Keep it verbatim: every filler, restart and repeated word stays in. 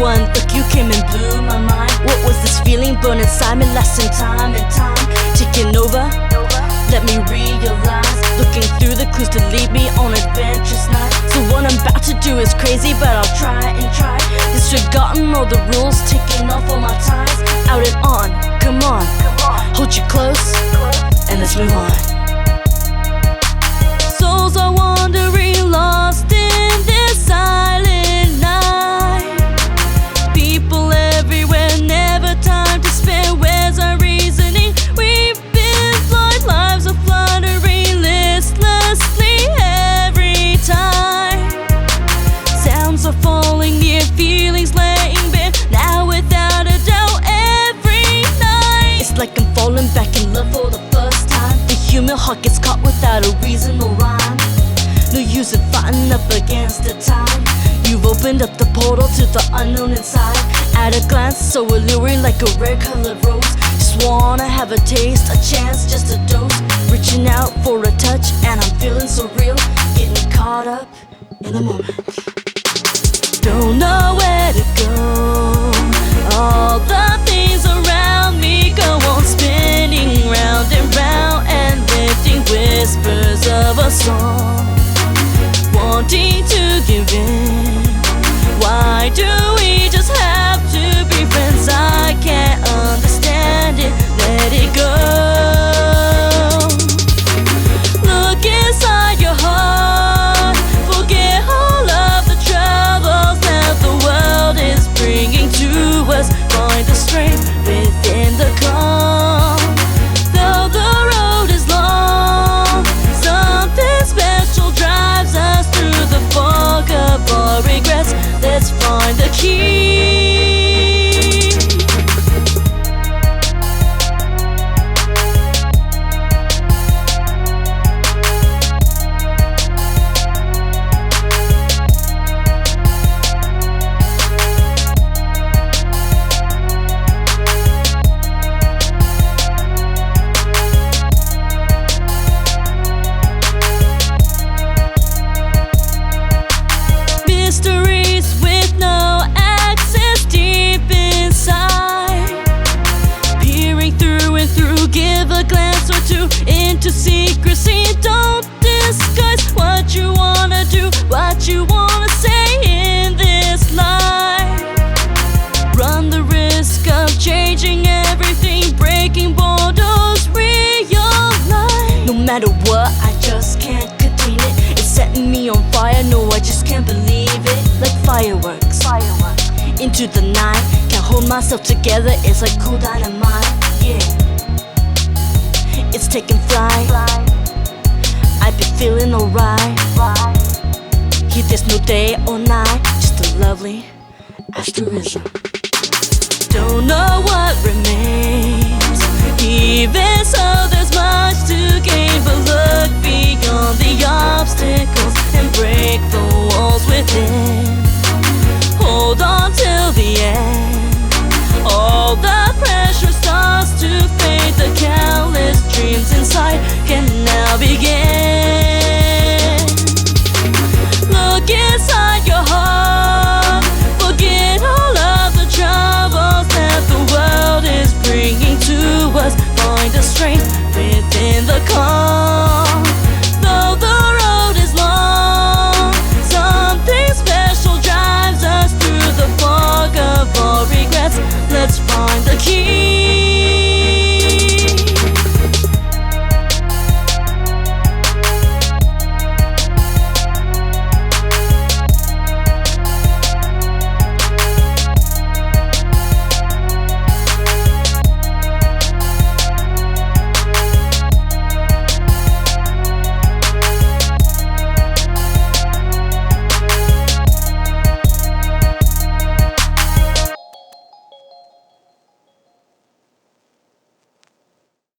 One look you came and blew my mind. What was this feeling burning inside me, lasting time and time, taking over? Let me realize, looking through the clues to lead me on adventures night. So what I'm about to do is crazy, but I'll try and try. Disregarding all the rules, taking off all my ties. Out and on, come on, hold you close, and let's move on. Souls are wandering, lost in this silent night. People everywhere, never time to spare. Where's our reasoning? We've been blind, lives are fluttering listlessly every time. Sounds are falling near, feelings laying bare. Now without a doubt, every night it's like I'm falling back in love for the first time. The human heart gets caught without a reason or rhyme. No use in fighting up against the time. You've opened up the portal to the unknown inside. At a glance, so alluring like a rare colored rose. Just wanna have a taste, a chance, just a dose. Reaching out for a touch, and I'm feeling so real. Getting caught up in the moment. Don't know where to go. All the things around me go on spinning round and round, and lifting whispers of a song, wanting to give in. Why do we just have to be friends? I can't understand it, let it go. Look inside your heart, forget all of the troubles that the world is bringing to us. Find the strength within the calm. Though the road is long, something special drives us through the fog of our regrets. Let's find the key. Mysteries with no access deep inside. Peering through and through, give a glance or two into secrecy. Don't disguise what you wanna do, what you wanna say in this life. Run the risk of changing everything, breaking borders, realize. No matter what, I just can't contain it. It's setting me on fire, no, I just can't believe it. Like fireworks, fireworks into the night. Can't hold myself together, it's like cool dynamite. Yeah, it's taking flight. I've been feeling alright. Here there's no day or night, just a lovely asterism. Don't know what remains, even so there's much to gain. But look beyond the obstacles and break the walls within. Hold on till the end.